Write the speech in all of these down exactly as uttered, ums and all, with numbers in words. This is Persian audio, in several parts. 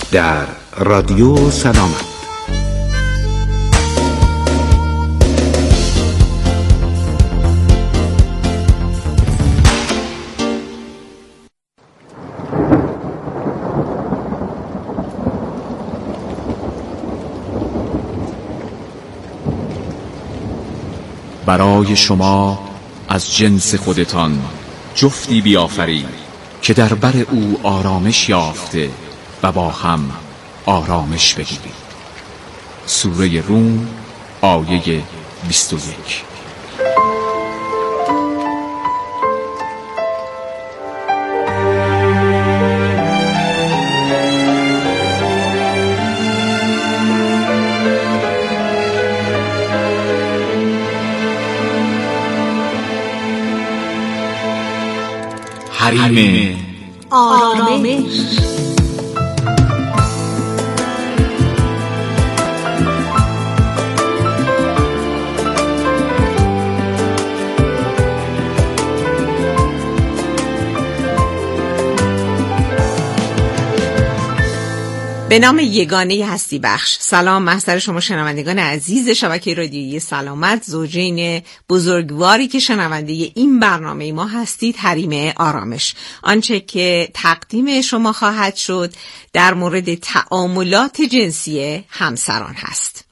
در رادیو سلامت. برای شما از جنس خودتان جفتی بیافرید که در بر او آرامش یافته و با هم آرامش بگیرید. سوره روم آیه بیست و یک. حریم آرامش. به نام یگانه هستی بخش. سلام محضر شما شنوندگان عزیز شبکه رادیویی سلامت، زوجین بزرگواری که شنونده این برنامه ما هستید. حریم آرامش، آنچه که تقدیم شما خواهد شد در مورد تعاملات جنسی همسران هست.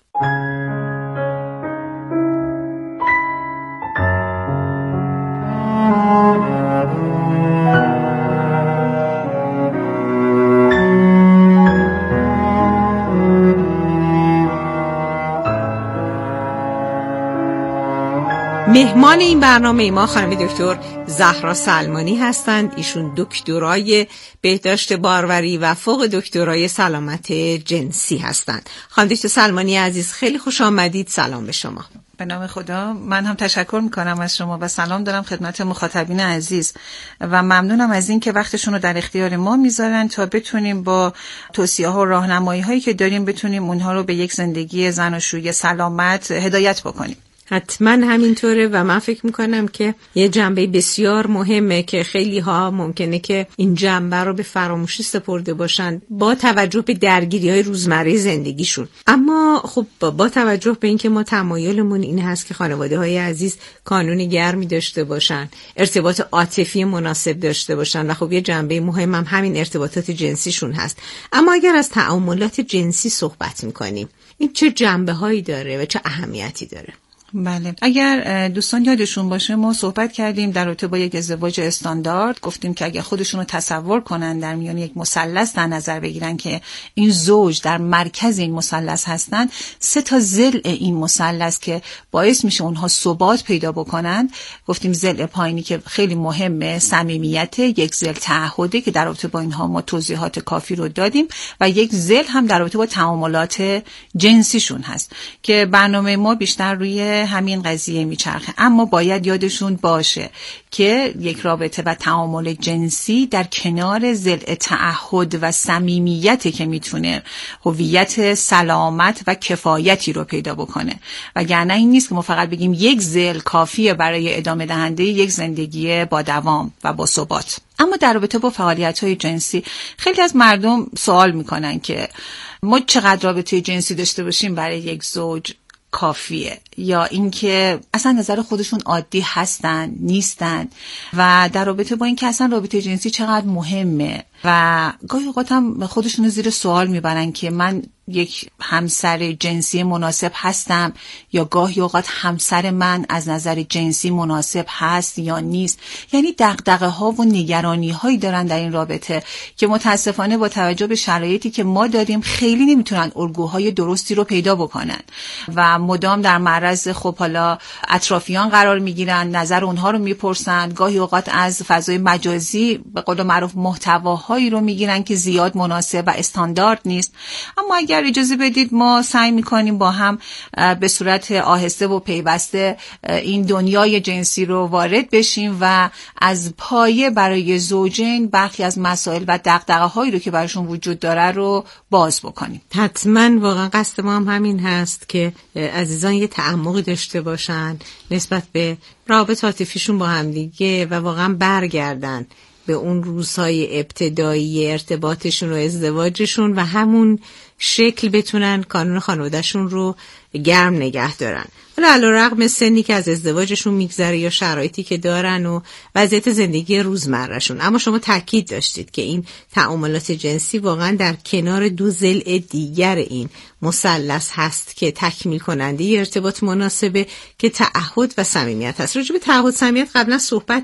مهمان این برنامه ما خانم دکتر زهرا سلمانی هستند. ایشون دکترای بهداشت باروری و فوق دکترای سلامت جنسی هستند. خانم دکتر سلمانی عزیز، خیلی خوش آمدید. سلام به شما. به نام خدا. من هم تشکر میکنم از شما و سلام دارم خدمت مخاطبین عزیز و ممنونم از این که وقتشون رو در اختیار ما میذارن تا بتونیم با توصیه ها و راهنمایی هایی که داریم بتونیم اونها رو به یک زندگی زناشویی سلامت هدایت بکنیم. حتما همینطوره و من فکر میکنم که یه جنبه بسیار مهمه که خیلی ها ممکنه که این جنبه رو به فراموشی سپرده باشن با توجه به درگیری های روزمره زندگیشون. اما خب با توجه به اینکه ما تمایلمون این هست که خانواده های عزیز کانون گرمی داشته باشن، ارتباط عاطفی مناسب داشته باشن و خب یه جنبه مهم هم همین ارتباطات جنسیشون هست. اما اگر از تعاملات جنسی صحبت میکنیم، این چه جنبه هایی داره و چه اهمیتی داره؟ بله، اگر دوستان یادشون باشه ما صحبت کردیم در رابطه با یک ازدواج استاندارد. گفتیم که اگر خودشون رو تصور کنن در میان یک مثلث در نظر بگیرن که این زوج در مرکز این مثلث هستن، سه تا ضلع این مثلث که باعث میشه اونها ثبات پیدا بکنن. گفتیم ضلع پایینی که خیلی مهمه صمیمیت، یک ضلع تعهده که در رابطه با اینها ما توضیحات کافی رو دادیم و یک ضلع هم در رابطه با تعاملات جنسیشون هست که برنامه ما بیشتر روی همین قضیه میچرخه. اما باید یادشون باشه که یک رابطه و تعامل جنسی در کنار ضلع تعهد و صمیمیت که میتونه هویت سلامت و کفایتی رو پیدا بکنه، وگرنه این نیست که ما فقط بگیم یک ضلع کافیه برای ادامه دهنده یک زندگی با دوام و با ثبات. اما در رابطه با فعالیت‌های جنسی خیلی از مردم سوال میکنن که ما چقدر رابطه جنسی داشته باشیم برای یک زوج کافیه، یا اینکه اصلا نظر خودشون عادی هستن نیستن و در رابطه با اینکه اصلا رابطه جنسی چقدر مهمه و گاهی اوقات هم خودشون رو زیر سوال میبرن که من یک همسر جنسی مناسب هستم یا گاهی اوقات همسر من از نظر جنسی مناسب هست یا نیست. یعنی دغدغه ها و نگرانی هایی دارن در این رابطه که متاسفانه با توجه به شرایطی که ما داریم خیلی نمیتونن الگوهای درستی رو پیدا بکنن و مدام در معرض خب حالا اطرافیان قرار میگیرن، نظر اونها رو میپرسن، گاهی اوقات از فضای مجازی به قول معروف محتواهایی رو میگیرن که زیاد مناسب و استاندارد نیست. اما اگر اجازه بدید ما سعی میکنیم با هم به صورت آهسته و پیوسته این دنیای جنسی رو وارد بشیم و از پایه برای زوجین برخی از مسائل و دغدغه‌هایی رو که براشون وجود داره رو باز بکنیم. حتما واقعا قصد ما هم همین هست که عزیزان یه تعمقی داشته باشن نسبت به رابطه عاطفیشون با هم دیگه و واقعا برگردن به اون روزهای ابتدایی ارتباطشون و ازدواجشون و همون شکل بتونن کانون خانوادهشون رو گرم نگه دارن. حالا علیرغم سنی که از ازدواجشون میگذره یا شرایطی که دارن و وضعیت زندگی روزمرهشون، اما شما تاکید داشتید که این تعاملات جنسی واقعا در کنار دو ضلع دیگر این مثلث هست که تکمیل کننده ی ارتباط مناسبه که تعهد و صمیمیت هست. راجع به تعهد صمیمیت قبلا صحبت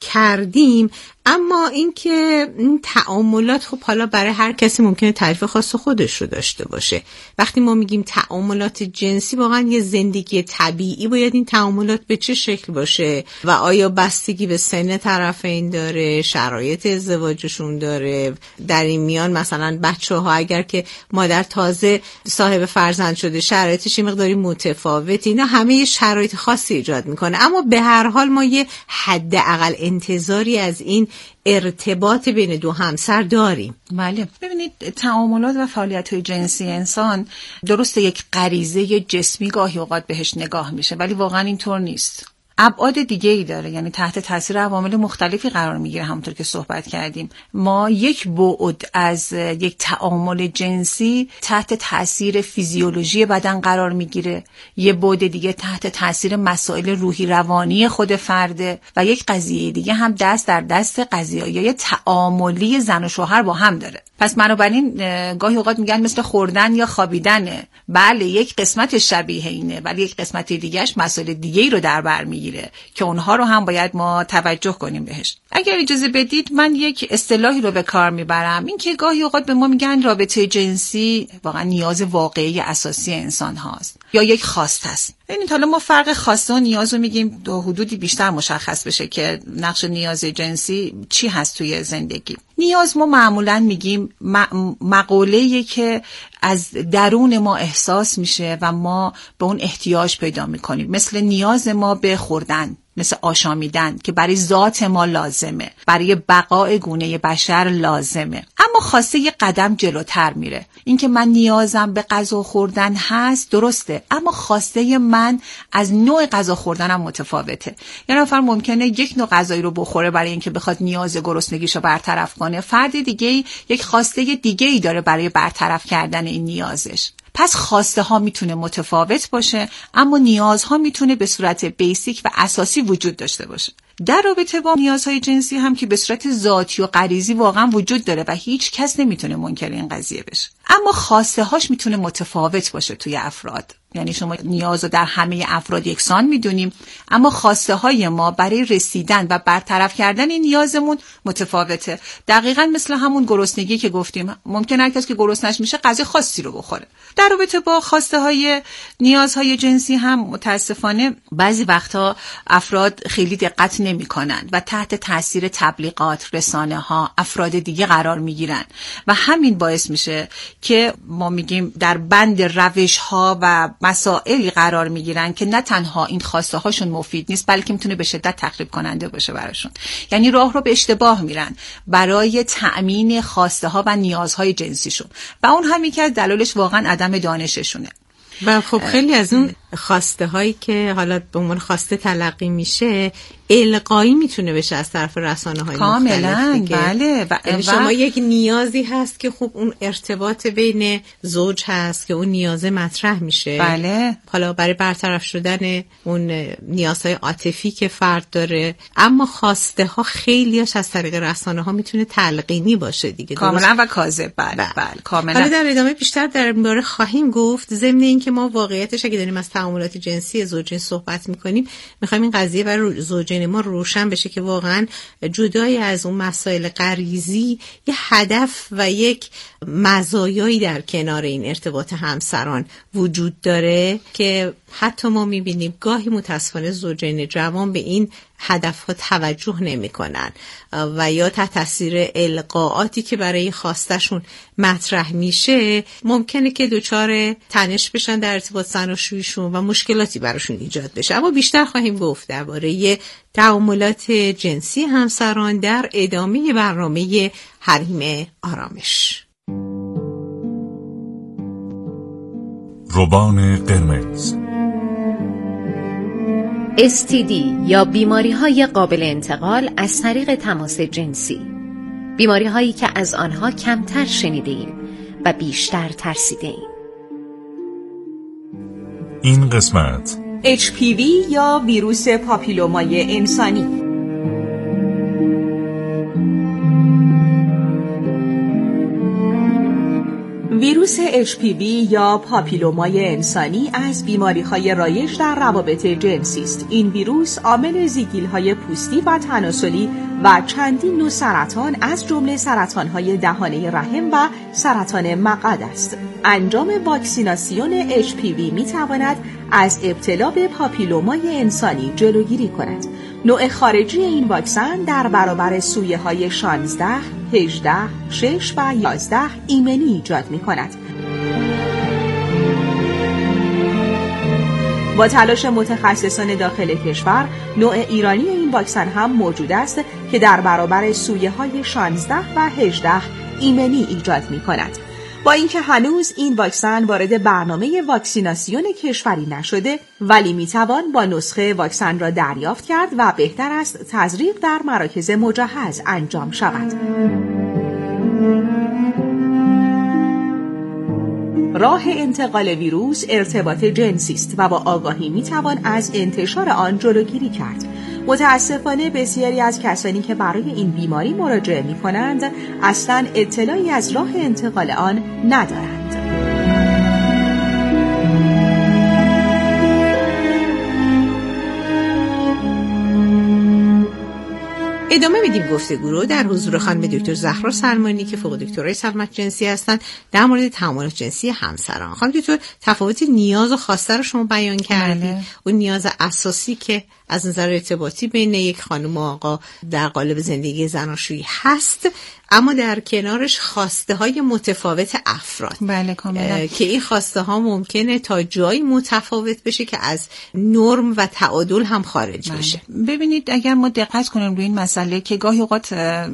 کردیم، اما اینکه این تعاملات خب حالا برای هر کسی ممکنه تعریف خاص خودش رو داشته باشه. وقتی ما میگیم تعاملات جنسی، واقعا یه زندگی طبیعی باید این تعاملات به چه شکل باشه و آیا بستگی به سن طرفین داره، شرایط ازدواجشون داره، در این میان مثلا بچه‌ها اگر که مادر تازه صاحب فرزند شده شرایطش یه مقداری متفاوته، اینا همه یه شرایط خاصی ایجاد میکنه. اما به هر حال ما یه حداقل انتظاری از این ارتباط بین دو همسر داریم. بله، ببینید تعاملات و فعالیت‌های جنسی انسان درسته یک غریزه جسمی گاهی اوقات بهش نگاه میشه، ولی واقعا اینطور نیست. ابعاد دیگه ای داره، یعنی تحت تاثیر عوامل مختلفی قرار میگیره. همونطور که صحبت کردیم، ما یک بعد از یک تعامل جنسی تحت تاثیر فیزیولوژی بدن قرار میگیره، یه بعد دیگه تحت تاثیر مسائل روحی روانی خود فرده و یک قضیه دیگه هم دست در دست قضیه‌های تعاملی زن و شوهر با هم داره. پس بنابراین گاهی اوقات میگن مثل خوردن یا خوابیدنه. بله، یک قسمت شبیه اینه، ولی یک قسمت دیگهش مسائل دیگه‌ای رو در بر میگیره که اونها رو هم باید ما توجه کنیم بهش. اگر اجازه بدید من یک اصطلاحی رو به کار میبرم، این که گاهی اوقات به ما میگن رابطه جنسی واقعا نیاز واقعی اساسی انسان هاست یا یک خواست است. ببینید حالا ما فرق خواسته و نیاز رو میگیم دو حدودی بیشتر مشخص بشه که نقش نیاز جنسی چی هست توی زندگی. نیاز ما معمولاً میگیم مقوله‌ای که از درون ما احساس میشه و ما به اون احتیاج پیدا میکنیم، مثل نیاز ما به خوردن، مثل آشامیدن که برای ذات ما لازمه، برای بقای گونه بشر لازمه. اما خواسته یه قدم جلوتر میره. اینکه من نیازم به غذا خوردن هست درسته، اما خواسته من از نوع غذا خوردنم متفاوته. یه نفر ممکنه یک نوع غذایی رو بخوره برای اینکه بخواد نیاز گرسنگیشو برطرف کنه، فرد دیگه یک خواسته دیگه ای داره برای برطرف کردن این نیازش. پس خواسته ها میتونه متفاوت باشه، اما نیازها میتونه به صورت بیسیک و اساسی وجود داشته باشه. در رابطه با نیازهای جنسی هم که به صورت ذاتی و غریزی واقعا وجود داره و هیچ کس نمیتونه منکر این قضیه بشه، اما خواسته هاش میتونه متفاوت باشه توی افراد. یعنی شما نیاز رو در همه افراد یکسان میدونیم، اما خواسته های ما برای رسیدن و برطرف کردن این نیازمون متفاوته. دقیقاً مثل همون گرسنگی که گفتیم، ممکن هر کس که گرسنش میشه غذای خاصی رو بخوره. در رابطه با خواسته های نیازهای جنسی هم متاسفانه بعضی وقتا افراد خیلی دقت نمی‌کنن و تحت تاثیر تبلیغات، رسانه ها، افراد دیگه قرار میگیرن و همین باعث میشه که ما میگیم در بند روش ها و مسائلی قرار میگیرن که نه تنها این خواسته هاشون مفید نیست، بلکه میتونه به شدت تخریب کننده باشه براشون. یعنی راه رو به اشتباه میرن برای تأمین خواسته ها و نیازهای جنسیشون و اون هم یکی از دلایلش واقعا عدم دانششونه. و خب خیلی از اون خواسته هایی که حالا به عنوان خواسته تلقی میشه القایی میتونه بشه از طرف رسانه های کاملا. بله و, و شما یک نیازی هست که خب اون ارتباط بین زوج هست که اون نیازه مطرح میشه. بله. حالا برای برطرف شدن اون نیازهای عاطفی که فرد داره، اما خواسته ها خیلیش از طریق رسانه ها میتونه تلقینی باشه دیگه. کاملا و کاذب. بله بله, بله. کاملا. حالا در ادامه بیشتر در این باره خواهیم گفت. ضمن این که ما واقعیتش اگه داریم از تعاملات جنسی زوجین صحبت میکنیم، میخوایم این قضیه برای زوجین ما روشن بشه که واقعا جدای از اون مسائل غریزی یه هدف و یک مزایایی در کنار این ارتباط همسران وجود داره که حتی ما میبینیم گاهی متاسفانه زوجین جوان به این هدفها توجه نمی کنن و یا تحت تاثیر القاءاتی که برای خواستشون مطرح میشه ممکنه که دچار تنش بشن در ارتباط زناشوییشون و مشکلاتی براشون ایجاد بشه. اما بیشتر خواهیم گفت درباره تعاملات جنسی همسران در ادامه برنامه حریم آرامش. روبان قرمز. اس تی دی یا بیماری‌های قابل انتقال از طریق تماس جنسی بیماری هایی که از آنها کمتر شنیده ایم و بیشتر ترسیده ایم. این قسمت اچ پی وی یا ویروس پاپیلومای انسانی. ویروس اچ پی وی یا پاپیلومای انسانی از بیماری‌های رایج در روابط جنسی است. این ویروس عامل زیگیل‌های پوستی و تناسلی و چندین نوع سرطان از جمله سرطان‌های دهانه رحم و سرطان مقعد است. انجام واکسیناسیون اچ پی وی می‌تواند از ابتلا به پاپیلومای انسانی جلوگیری کند. نوع خارجی این واکسن در برابر سویه‌های شانزده، هجده، شش و یازده ایمنی ایجاد می‌کند. با تلاش متخصصان داخل کشور، نوع ایرانی این واکسن هم موجود است که در برابر سویه‌های شانزده و هجده ایمنی ایجاد می‌کند. با اینکه هنوز این واکسن وارد برنامه واکسیناسیون کشوری نشده، ولی میتوان با نسخه واکسن را دریافت کرد و بهتر است تزریق در مراکز مجهز انجام شود. راه انتقال ویروس ارتباط جنسی است و با آگاهی میتوان از انتشار آن جلوگیری کرد. متاسفانه بسیاری از کسانی که برای این بیماری مراجعه می‌کنند اصلاً اطلاعی از راه انتقال آن ندارند. ادامه میدیم گفتگو رو در حضور خانم دکتر زهرا سلمانی که فوق دکترای سلامت جنسی هستند در مورد تعاملات جنسی همسران. خانم دکتر، تفاوت نیاز و خواسته رو شما بیان کردید. اون نیاز اساسی که از نظر ارتباطی بین یک خانم و آقا در قالب زندگی زناشویی هست، اما در کنارش خواسته های متفاوت افراد. بله کاملا. که این خواسته ها ممکنه تا جایی متفاوت بشه که از نرم و تعادل هم خارج بله. بشه. ببینید اگر ما دقت کنیم روی این مسئله که گاهی اوقات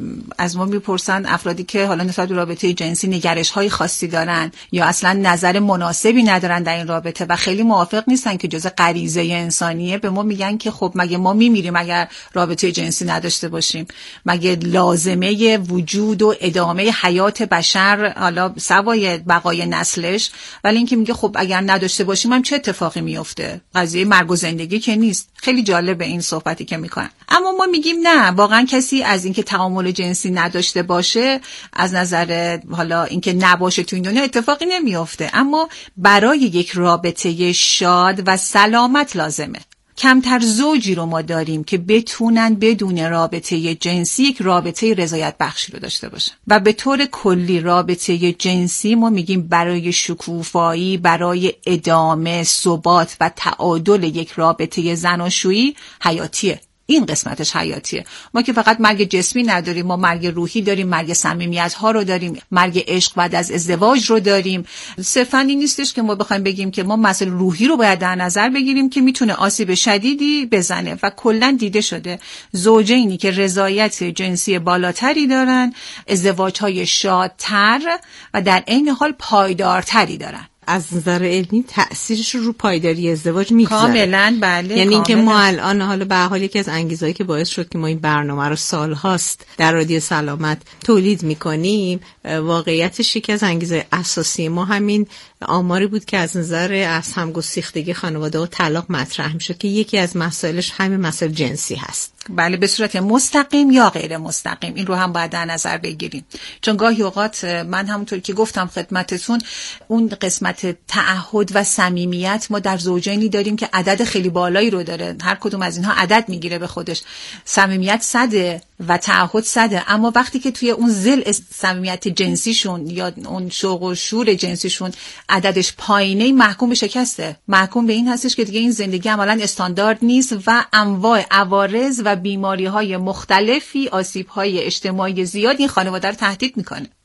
از ما میپرسن افرادی که حالا نسبت به رابطه جنسی نگرش های خاصی دارن یا اصلا نظر مناسبی ندارن در این رابطه و خیلی موافق نیستن که جزء غریزه انسانیه، به ما میگن که خب مگه ما میمیریم اگر رابطه جنسی نداشته باشیم؟ مگه لازمه وجود و ادامه حیات بشر حالا سوای بقای نسلش؟ ولی اینکه میگه خب اگر نداشته باشیم هم چه اتفاقی میفته؟ قضیه مرگ و زندگی که نیست. خیلی جالبه این صحبتی که میکنن. اما ما میگیم نه، واقعا کسی از اینکه تعامل جنسی نداشته باشه از نظر حالا اینکه نباشه تو این دنیا اتفاقی نمیفته، اما برای یک رابطه شاد و سلامت لازمه. کمتر زوجی رو ما داریم که بتونن بدون رابطه جنسی یک رابطه رضایت بخشی رو داشته باشن و به طور کلی رابطه جنسی ما میگیم برای شکوفایی، برای ادامه، ثبات و تعادل یک رابطه زناشویی حیاتیه. این قسمتش حیاتیه. ما که فقط مرگ جسمی نداریم، ما مرگ روحی داریم، مرگ صمیمیت ها رو داریم، مرگ عشق بعد از ازدواج رو داریم. صرفاً این نیستش که ما بخوایم بگیم که ما مسئله روحی رو باید در نظر بگیریم که میتونه آسیب شدیدی بزنه و کلاً دیده شده زوجینی که رضایت جنسی بالاتری دارن ازدواج‌های شادتر و در عین حال پایدارتری دارن. از نظر علمی تأثیرش رو پایداری ازدواج میگذاره. کاملا بله. یعنی اینکه ما الان حالا به حال یکی از انگیزهایی که باعث شد که ما این برنامه رو سالهاست در رادیو سلامت تولید میکنیم، واقعیتش یکی از انگیزهای اساسی ما همین آماری بود که از نظر از همگسیختگی خانواده و طلاق مطرح میشه که یکی از مسائلش همین مسائل جنسی هست. بله، به صورت مستقیم یا غیر مستقیم این رو هم باید در نظر بگیریم، چون گاهی اوقات من همونطور که گفتم خدمتتون اون قسمت تعهد و صمیمیت ما در زوجینی داریم که عدد خیلی بالایی رو داره، هر کدوم از اینها عدد میگیره به خودش، صمیمیت صده و تعهد صده، اما وقتی که توی اون ضلع صمیمیت جنسیشون یا اون شوق و شور جنسیشون عددش پایینه، محکوم به شکسته، محکوم به این هستش که دیگه این زندگی عملاً استاندارد نیست و انواع عوارض و بیماری‌های مختلفی، آسیب‌های اجتماعی زیاد این خانواده رو تهدید میکنه.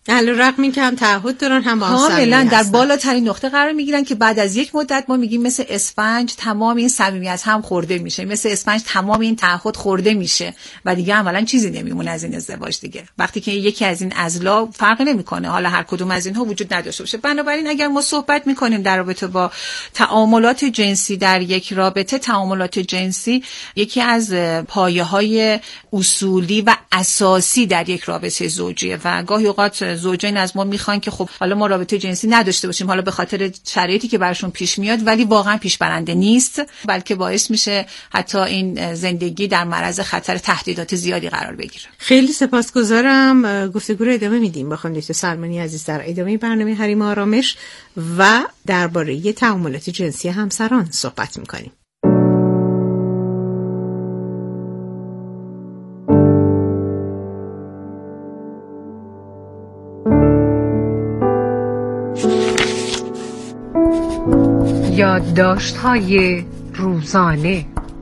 علیرغم اینکه هم تعهد دارن هم با کاملا در بالاترین نقطه قرار میگیرن که بعد از یک مدت ما میگیم مثل اسفنج تمام این صمیمیت هم خورده میشه، مثل اسفنج تمام این تعهد خورده میشه و دیگه عملاً چیزی نمیمونه از این ازدواج دیگه. وقتی که یکی از این اضلاع فرقی نمیکنه حالا هر کدوم از اینها وجود نداشته باشه. بنابراین اگر ما صحبت میکنیم در رابطه با تعاملات جنسی در یک رابطه، تعاملات جنسی یکی از پایه‌های اصولی و اساسی در یک رابطه زوجیه و گاهی اوقات زوجین از ما میخوان که خب حالا ما رابطه جنسی نداشته باشیم حالا به خاطر شرایطی که براشون پیش میاد، ولی واقعا پیش برنده نیست، بلکه باعث میشه حتی این زندگی در معرض خطر تهدیدات زیادی قرار بگیره. خیلی سپاسگزارم. گفتگو رو ادامه میدیم با خانم دکتر سلمانی عزیز در ادامه برنامه حریم آرامش و درباره تعاملات جنسی همسران صحبت میکنیم. یادداشت‌های روزانه.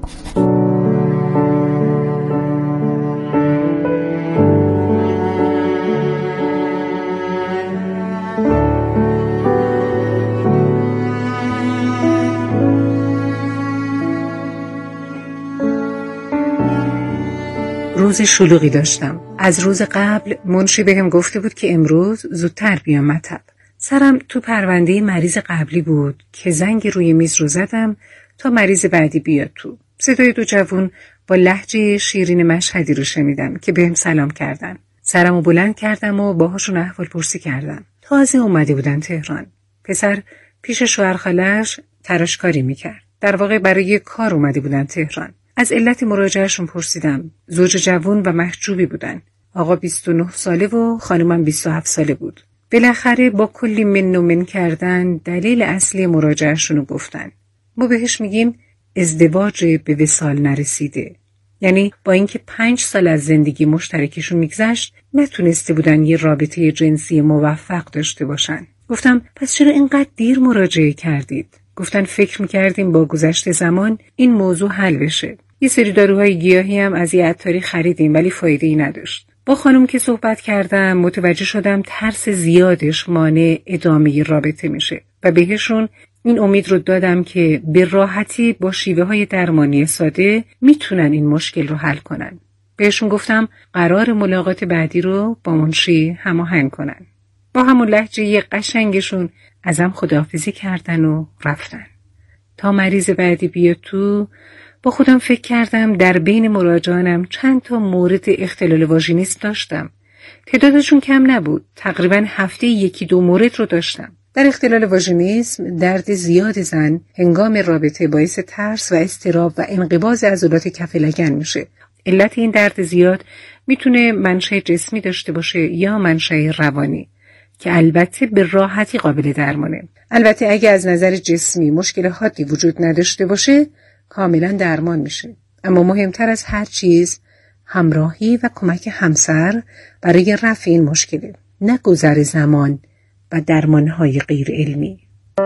روز شلوغی داشتم. از روز قبل منشی بهم گفته بود که امروز زودتر بیام مطب. سرم تو پرونده مریض قبلی بود که زنگ روی میز رو زدم تا مریض بعدی بیاد تو. صدای دو جوون با لهجه شیرین مشهدی رو شنیدم که بهم سلام کردن. سرمو بلند کردم و باهاشون احوال پرسی کردم. تازه اومده بودن تهران. پسر پیش شوهر خاله‌اش تراشکاری میکرد. در واقع برای کار اومده بودن تهران. از علت مراجعهشون پرسیدم. زوج جوون و محجوبی بودن. آقا بیست و نه ساله و خانمم بیست و هفت ساله بود. بالاخره با کلی من و من کردن دلیل اصلی مراجعهشون رو گفتن. ما بهش میگیم ازدواج به وصال نرسیده. یعنی با اینکه پنج سال از زندگی مشترکشون میگذشت نتونسته بودن یه رابطه جنسی موفق داشته باشن. گفتم پس چرا اینقدر دیر مراجعه کردید؟ گفتن فکر میکردیم با گذشت زمان این موضوع حل بشه. یه سری داروهای گیاهی هم از یه عطاری خریدیم ولی فایده‌ای نداشت. با خانم که صحبت کردم متوجه شدم ترس زیادش مانع ادامه رابطه میشه و بهشون این امید رو دادم که به راحتی با شیوه های درمانی ساده میتونن این مشکل رو حل کنن. بهشون گفتم قرار ملاقات بعدی رو با منشی هماهنگ کنن. با همون لهجه قشنگشون ازم خداحافظی کردن و رفتن. تا مریض بعدی بیاد تو با خودم فکر کردم در بین مراجعانم چند تا مورد اختلال واژینیسم داشتم. تعدادشون کم نبود. تقریبا هفته یکی دو مورد رو داشتم. در اختلال واژینیسم درد زیاد زن هنگام رابطه باعث ترس و اضطراب و انقباض عضلات کف لگن میشه. علت این درد زیاد میتونه منشأ جسمی داشته باشه یا منشأ روانی که البته به راحتی قابل درمانه. البته اگه از نظر جسمی مشکل حادی وجود نداشته باشه کاملا درمان میشه. اما مهمتر از هر چیز همراهی و کمک همسر برای رفع این مشکله، نه گذر زمان و درمانهای غیر علمی.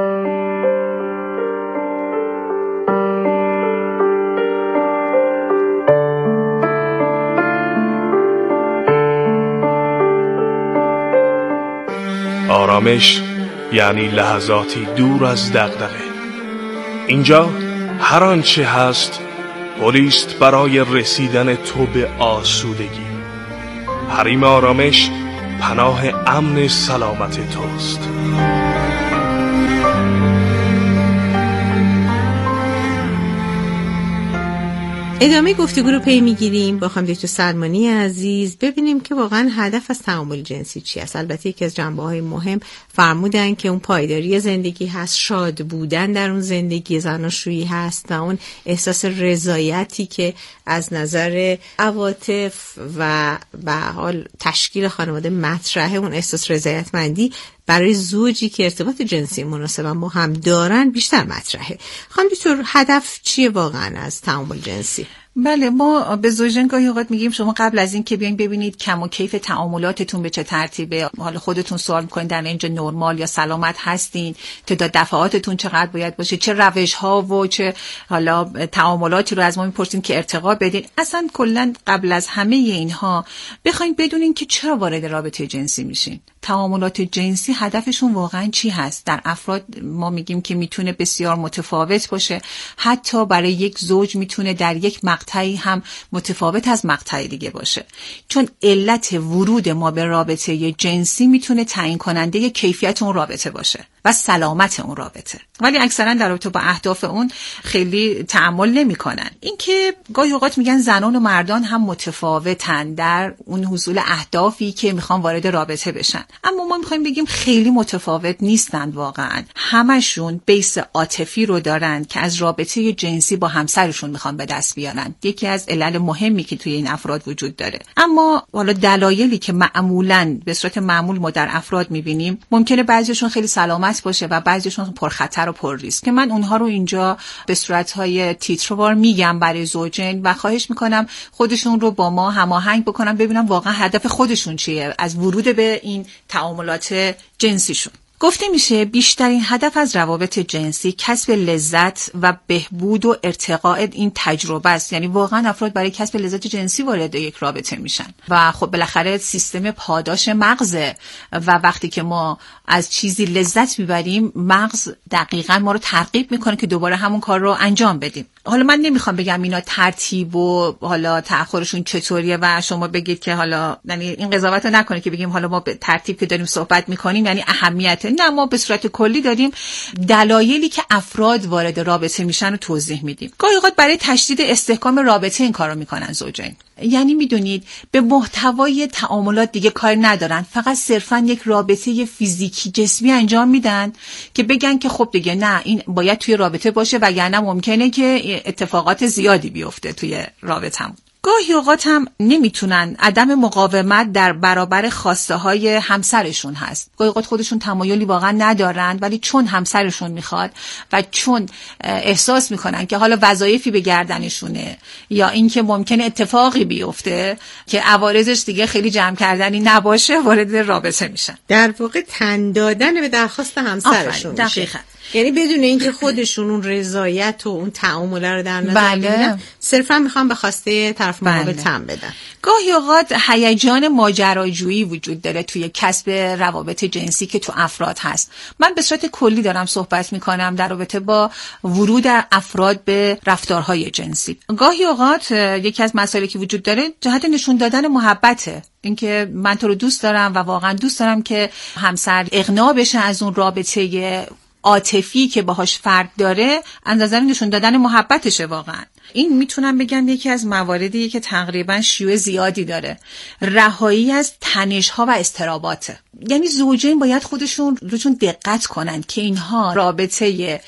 آرامش یعنی لحظاتی دور از دغدغه. اینجا هر آنچه هست پلیست برای رسیدن تو به آسودگی. حریم آرامش پناه امن سلامت توست. ادامه گفتگو رو پی میگیریم با خانم دکتر سلمانی عزیز، ببینیم که واقعا هدف از تعامل جنسی چی است. البته یکی از جنبه‌های مهم فرمودن که اون پایداری زندگی هست، شاد بودن در اون زندگی زناشویی هست و اون احساس رضایتی که از نظر عواطف و به حال تشکیل خانواده مطرحه، اون احساس رضایتمندی برای زوجی که ارتباط جنسی مناسب با هم دارن بیشتر مطرحه. خانم دکتر هدف چیه واقعا از تعامل جنسی؟ بله، ما به زوجین گاهی اوقات میگیم شما قبل از این که بیاین ببینید کم و کیف تعاملاتتون به چه ترتیبه، حالا خودتون سوال میکنین در اینجا نرمال یا سلامت هستین، تعداد دفعاتتون چقدر باید باشه، چه روش ها و چه حالا تعاملاتی رو از ما میپرسین که ارتقا بدین. اصلا کلا قبل از همه اینها بخواید بدونین که چرا وارد رابطه جنسی میشین. تعاملات جنسی هدفشون واقعا چی هست. در افراد ما میگیم که میتونه بسیار متفاوت باشه، حتی برای یک زوج میتونه در یک مقطعی هم متفاوت از مقطع دیگه باشه، چون علت ورود ما به رابطه جنسی میتونه تعیین کننده کیفیت اون رابطه باشه و سلامت اون رابطه، ولی اکثرا در رابطه با اهداف اون خیلی تأمل نمی‌کنن. اینکه گاهی اوقات میگن زنان و مردان هم متفاوتن در اون حصول اهدافی که میخوان وارد رابطه بشن، اما ما میخوایم بگیم خیلی متفاوت نیستن. واقعا همشون بیس عاطفی رو دارن که از رابطه جنسی با همسرشون میخوان به دست بیارن. یکی از علل مهمی که توی این افراد وجود داره. اما حالا دلایلی که معمولاً به صورت معمول ما در افراد میبینیم، ممکنه بعضیشون خیلی سلامت باشه و بعضیشون پرخطر و پر ریسک، که من اونها رو اینجا به صورت‌های تیتروار میگم برای زوجین و خواهش میکنم خودشون رو با ما هماهنگ بکنم، ببینم واقعا هدف خودشون چیه از ورود به این تعاملات جنسیشون. گفته میشه بیشترین هدف از روابط جنسی کسب لذت و بهبود و ارتقاء این تجربه است. یعنی واقعا افراد برای کسب لذت جنسی وارد یک رابطه میشن و خب بالاخره سیستم پاداش مغزه و وقتی که ما از چیزی لذت میبریم، مغز دقیقاً ما رو ترغیب میکنه که دوباره همون کار رو انجام بدیم. حالا من نمیخوام بگم اینا ترتیب و حالا تأخرشون چطوریه و شما بگید که حالا، یعنی این قضاوت رو نکنه که بگیم حالا ما به ترتیب که داریم صحبت میکنیم یعنی اهمیت، نه، ما به صورت کلی داریم دلایلی که افراد وارد رابطه میشن رو توضیح میدیم. گاهی اوقات برای تشدید استحکام رابطه این کارو میکنن زوجین. یعنی میدونید به محتوای تعاملات دیگه کار ندارن، فقط صرفا یک رابطه فیزیکی جسمی انجام میدن که بگن که خب دیگه نه، این باید توی رابطه باشه وگرنه ممکنه که اتفاقات زیادی بیفته توی رابطه‌مون. گاهی اوقات هم نمیتونن، عدم مقاومت در برابر خواسته های همسرشون هست. گاهی اوقات خودشون تمایلی واقعا ندارن، ولی چون همسرشون میخواد و چون احساس میکنن که حالا وظایفی به گردنشونه یا اینکه ممکنه اتفاقی بیفته که عوارضش دیگه خیلی جمع کردنی نباشه، وارد رابطه میشن. در واقع تن دادن به درخواست همسرشون میشه. دقیقاً. یعنی بدون اینکه خودشون اون رضایت و اون تعامل رو در نظر بگیرن، صرفا میخوام به خواسته طرف مقابل تن بدن. گاهی اوقات هیجان ماجراجویی وجود داره توی کسب روابط جنسی که تو افراد هست. من به صورت کلی دارم صحبت میکنم در رابطه با ورود افراد به رفتارهای جنسی. گاهی اوقات یکی از مسائلی که وجود داره جهت نشون دادن محبته، اینکه من تو رو دوست دارم و واقعا دوست دارم که همسر اقناع بشه از اون رابطه عاطفی که باهاش فرد داره، از نظر نشون دادن محبتشه. واقعا این میتونم بگم یکی از مواردیه که تقریبا شیوع زیادی داره. رهایی از تنش‌ها و اضطرابات. یعنی زوجین باید خودشون روشون دقت کنن که اینها رابطه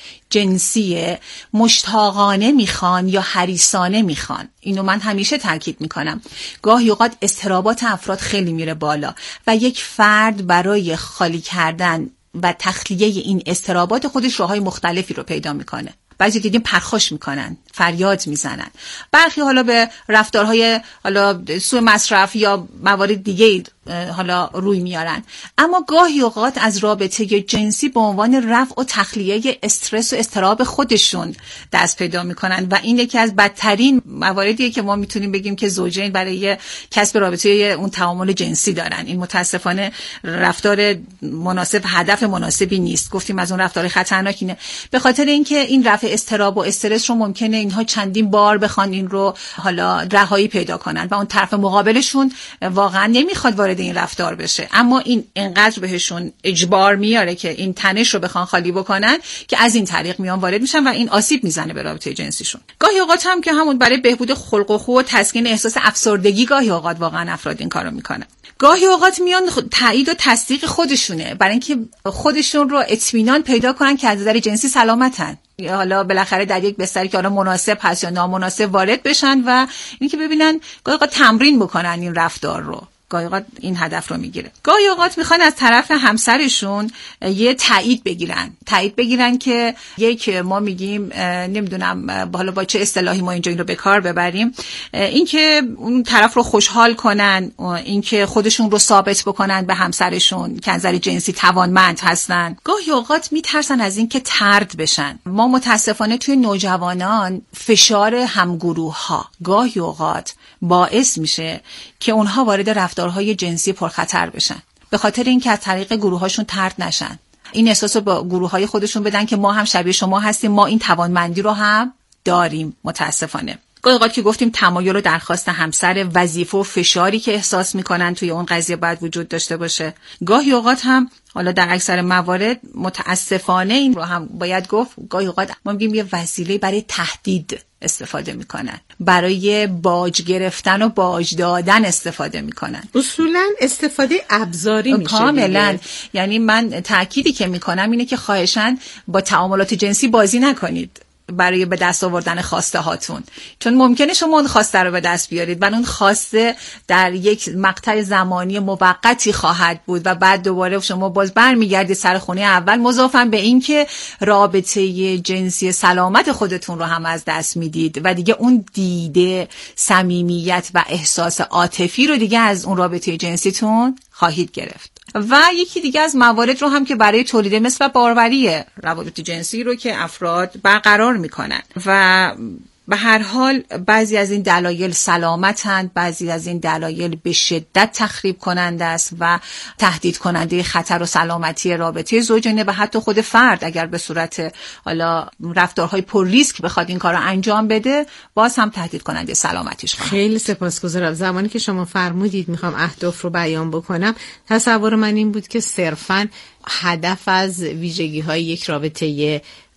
جنسی مشتاقانه میخوان یا حریصانه میخوان. اینو من همیشه تاکید میکنم. گاهی اوقات اضطرابات افراد خیلی میره بالا و یک فرد برای خالی کردن و تخلیه این اضطرابات خودش راههای مختلفی رو پیدا میکنه. بعضی دیدیم پرخاش میکنن، فریاد میزنن، برخی حالا به رفتارهای حالا سوء مصرف یا موارد دیگه حالا روی میارن. اما گاهی اوقات از رابطه جنسی به عنوان رفع و تخلیه استرس و اضطراب خودشون دست پیدا میکنن و این یکی از بدترین مواردیه که ما میتونیم بگیم که زوجین برای کسب رابطه اون تعامل جنسی دارن. این متاسفانه رفتار مناسب، هدف مناسبی نیست. گفتیم از اون رفتار خطرناکی نه، به خاطر اینکه این رفع اضطراب و استرس رو ممکنه اینها چندین بار بخوان این رو حالا رهایی پیدا کنن و اون طرف مقابلشون واقعا نمیخواد وارد این رفتار بشه، اما این انقدر بهشون اجبار میاره که این تنش رو بخوان خالی بکنن که از این طریق میان وارد میشن و این آسیب میزنه به رابطه جنسیشون. گاهی اوقات هم که همون برای بهبود خلق و خو و تسکین احساس افسردگی گاهی اوقات واقعا افراد این کارو میکنن. گاهی اوقات میان تایید و تصدیق خودشونه برای اینکه خودشون رو اطمینان پیدا کنن که از نظر جنسی سلامتن، یا حالا بالاخره در یک بستری که حالا مناسب هست یا نامناسب وارد بشن و اینکه ببینن گاهی اوقات تمرین بکنن این رفتار رو. گاهی اوقات این هدف رو میگیره. گاهی اوقات میخوان از طرف همسرشون یه تایید بگیرن تایید بگیرن که یک، ما میگیم نمیدونم حالا با چه اصطلاحی ما اینجا این رو به کار ببریم، اینکه اون طرف رو خوشحال کنن، اینکه خودشون رو ثابت بکنن به همسرشون که از نظر جنسی توانمند هستن. گاهی اوقات میترسن از اینکه طرد بشن. ما متاسفانه توی نوجوانان فشار همگروه ها گاهی اوقات باعث میشه که اونها وارد رفتارهای جنسی پرخطر بشن. به خاطر اینکه از طریق گروهاشون طرد نشن، این احساس رو با گروه‌های خودشون بدن که ما هم شبیه شما هستیم، ما این توانمندی رو هم داریم. متاسفانه گاهی اوقات که گفتیم تمایل و درخواست همسر، وظیفه و فشاری که احساس میکنن توی اون قضیه باید وجود داشته باشه. گاهی اوقات هم، حالا در اکثر موارد متاسفانه این رو هم باید گفت، گاهی اوقات ما میگیم یه وسیله برای تهدید استفاده میکنن، برای باج گرفتن و باج دادن استفاده میکنن. اصولا استفاده ابزاری میشه کاملا. یعنی من تأکیدی که میکنم اینه که خواهشاً با تعاملات جنسی بازی نکنید برای به دست آوردن خواسته هاتون، چون ممکنه شما اون خواسته رو به دست بیارید و اون خواسته در یک مقطع زمانی موقتی خواهد بود و بعد دوباره شما باز برمیگردید سر خونه اول، مضافاً به این که رابطه جنسی سلامت خودتون رو هم از دست میدید و دیگه اون دیده صمیمیت و احساس عاطفی رو دیگه از اون رابطه جنسیتون خواهید گرفت. و یکی دیگه از موارد رو هم که برای تولید مثل باروری روابط جنسی رو که افراد برقرار میکنن و به هر حال بعضی از این دلایل سلامتند، بعضی از این دلایل به شدت تخریب کننده است و تهدید کننده خطر و سلامتی رابطه زوجانه و حتی خود فرد اگر به صورت حالا رفتارهای پر ریسک بخواد این کار رو انجام بده، باز هم تهدید کننده سلامتیش خواهد. خیلی سپاسگزارم. زمانی که شما فرمودید میخوام اهداف رو بیان بکنم، تصور من این بود که صرفاً هدف از ویژگی های یک رابطه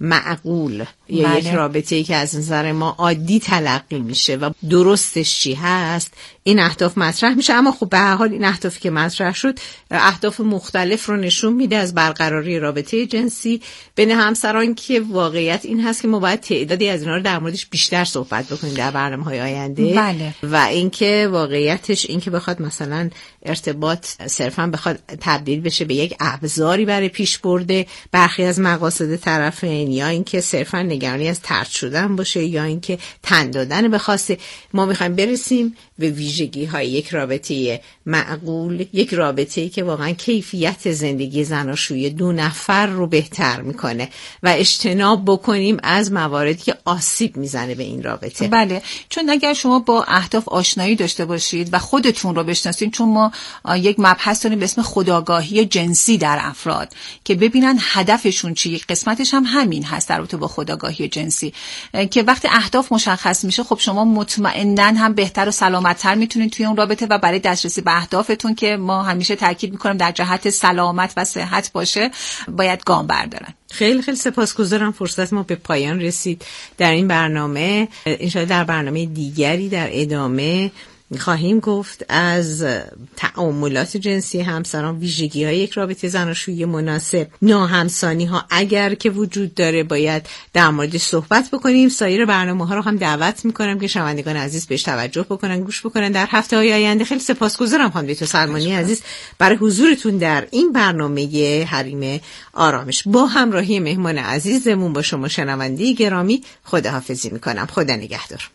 معقول یا بله. یک رابطه‌ای که از نظر ما عادی تلقی میشه و درستش چی هست، این اهداف مطرح میشه. اما خب به هر حال این اهدافی که مطرح شد اهداف مختلف رو نشون میده از برقراری رابطه جنسی بین همسران، که واقعیت این هست که ما باید تعدادی از اینا رو در موردش بیشتر صحبت بکنیم در برنامه‌های آینده. بله. و اینکه واقعیتش اینکه بخواد مثلا ارتباط صرفا بخواد تبدیل بشه به یک ابزاری برای پیش برده برخی از مقاصد طرفین، یا اینکه صرفا نگرانی از طرد شدن باشه، یا اینکه تن دادن به خواسته، ما میخوایم برسیم به ویژگی های یک رابطه معقول، یک رابطه‌ای که واقعا کیفیت زندگی زناشویی دو نفر رو بهتر میکنه و اجتناب بکنیم از مواردی که آسیب میزنه به این رابطه. بله، چون اگر شما با اهداف آشنایی داشته باشید و خودتون رو بشناسید، چون ما یک مبحث داریم به اسم خودآگاهی جنسی در افراد که ببینن هدفشون چی، یک قسمتش هم همین هست در رابطه با خودآگاهی جنسی، که وقتی اهداف مشخص میشه خب شما مطمئناً هم بهتر و سلامت‌تر میتونید توی اون رابطه و برای دسترسی به اهدافتون که ما همیشه تاکید میکنیم در جهت سلامت و صحت باشه، باید گام بردارن. خیلی خیلی سپاسگزارم. فرصت ما به پایان رسید در این برنامه. انشاءالله در برنامه دیگری در ادامه خواهیم گفت از تعاملات جنسی همسران، ویژگی های یک رابطه زناشویی مناسب، ناهمسانی ها اگر که وجود داره باید در موردش صحبت بکنیم. سایر برنامه ها رو هم دعوت میکنم که شنوندگان عزیز بهش توجه بکنن، گوش بکنن در هفته های آینده. خیلی سپاسگزارم خانم دکتر سلمانی عزیز برای حضورتون در این برنامه حریم آرامش. با همراهی مهمان عزیزمون با شما شنونده گرامی خداحافظی میکنم. خدا نگهدار.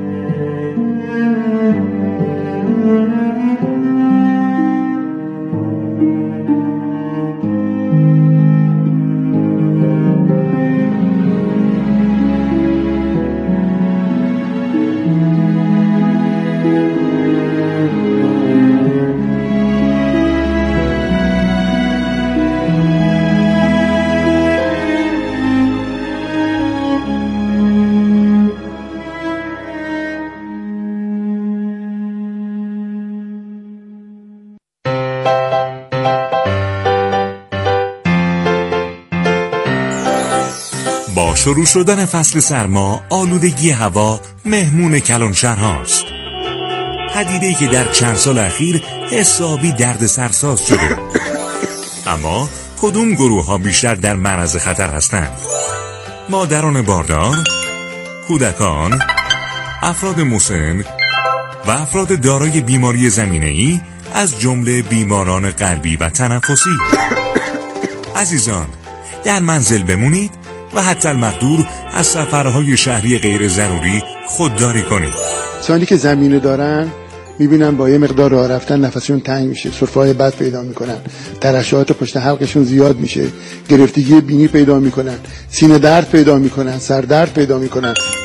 شروع شدن فصل سرما، آلودگی هوا مهمون کلانشهرهاست. پدیده‌ای که در چند سال اخیر حسابی درد سرساز شده. اما کدوم گروه ها بیشتر در معرض خطر هستند؟ مادران باردار، کودکان، افراد مسن و افراد دارای بیماری زمینه‌ای از جمله بیماران قلبی و تنفسی. عزیزان، در منزل بمونید و حتی المقدور از سفرهای شهری غیر ضروری خودداری کنید. کسانی که زمینه دارن میبینن با یه مقدار راه رفتن نفسشون تنگ میشه، سرفه‌های بد پیدا میکنن، ترشحات پشت حلقشون زیاد میشه، گرفتگی بینی پیدا میکنن، سینه درد پیدا میکنن، سر درد پیدا میکنن.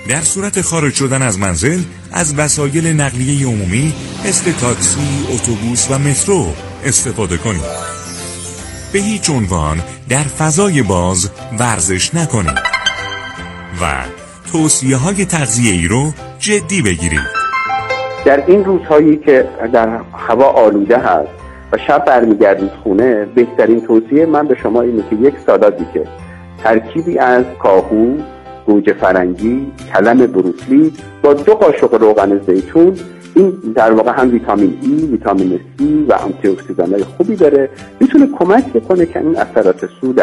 در صورت خارج شدن از منزل از وسایل نقلیه عمومی مثل تاکسی، اتوبوس و مترو استفاده کنید. به هیچ عنوان در فضای باز ورزش نکنید و توصیه های تغذیه‌ای رو جدی بگیرید. در این روزهایی که در هوا آلوده هست و شب برمیگردید خونه، بهترین توصیه من به شما اینه که یک سالادی که ترکیبی از کاهو، گوجه فرنگی، کلم بروسلی با دو قاشق روغن زیتون، این در واقع هم ویتامین ای، ویتامین سی و آنتی اکسیدان‌های خوبی داره، میتونه کمک بکنه که این اثرات سود